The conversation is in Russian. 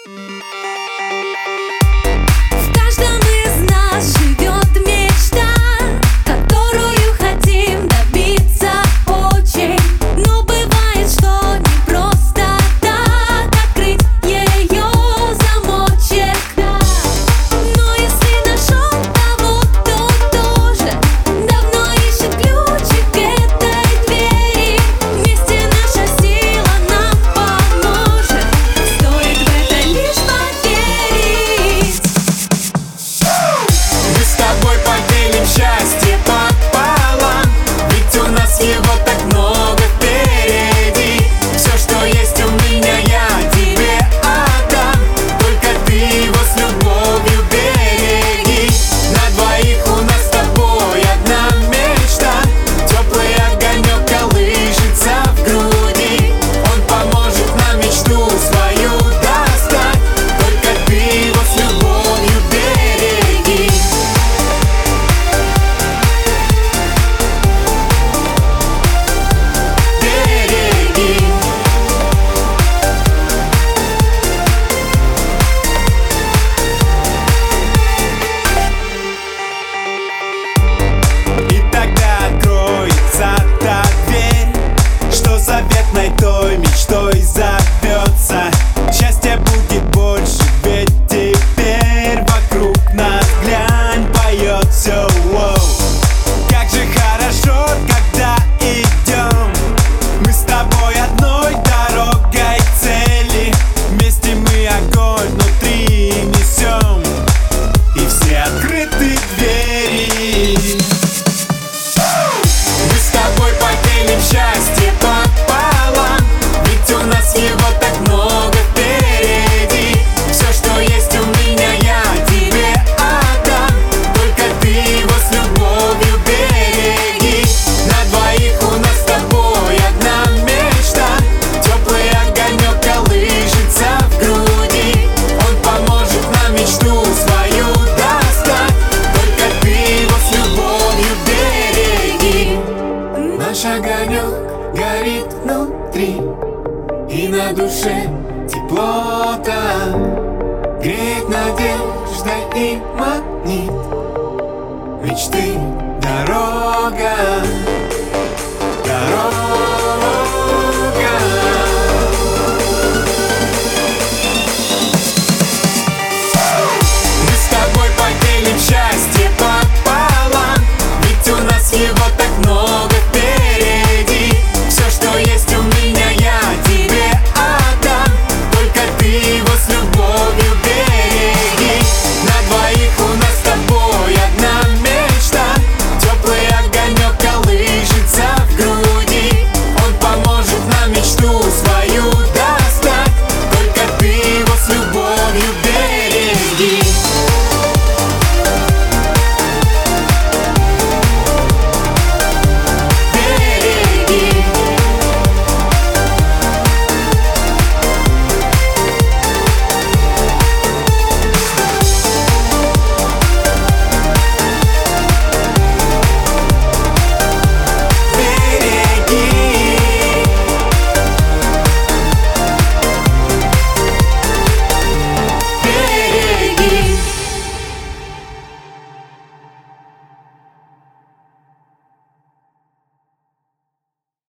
В каждом из нас живет мечта, которую хотим добиться очень. Но бывает, что не просто так открыть ее замочек. Но если нашел того, кто тоже давно ищет ключик к этой двери, вместе наша сила нам поможет. Стоит в это лишь поверить. Мы с тобой поделим счастье пополам, ведь у нас его так много впереди. Все, что есть у меня, я тебе отдам, только ты его с любовью береги. На двоих у нас с тобой одна мечта, теплый огонек колышется в груди. Он поможет нам мечту свою достать, только ты его с любовью береги. Береги. И тогда откроется та дверь, что заветной той мечтой зовется. Счастье будет больше, ведь теперь вокруг нас, глянь, поет все. Как же хорошо, когда идем мы с тобой одной дорогой к цели. Вместе мы огонь внутри несем, и все открыты двери. Мы с тобой поделим счастье пополам, ведь у нас его так много впереди. Все, что есть у меня, я тебе отдам, только ты его с любовью береги. На двоих у нас с тобой одна мечта, теплый огонек колышется в груди. Он поможет нам мечту свою достать, только ты его с любовью береги. Наш огонек горит внутри, и на душе теплота греет надеждой и манит. Мечты дорога.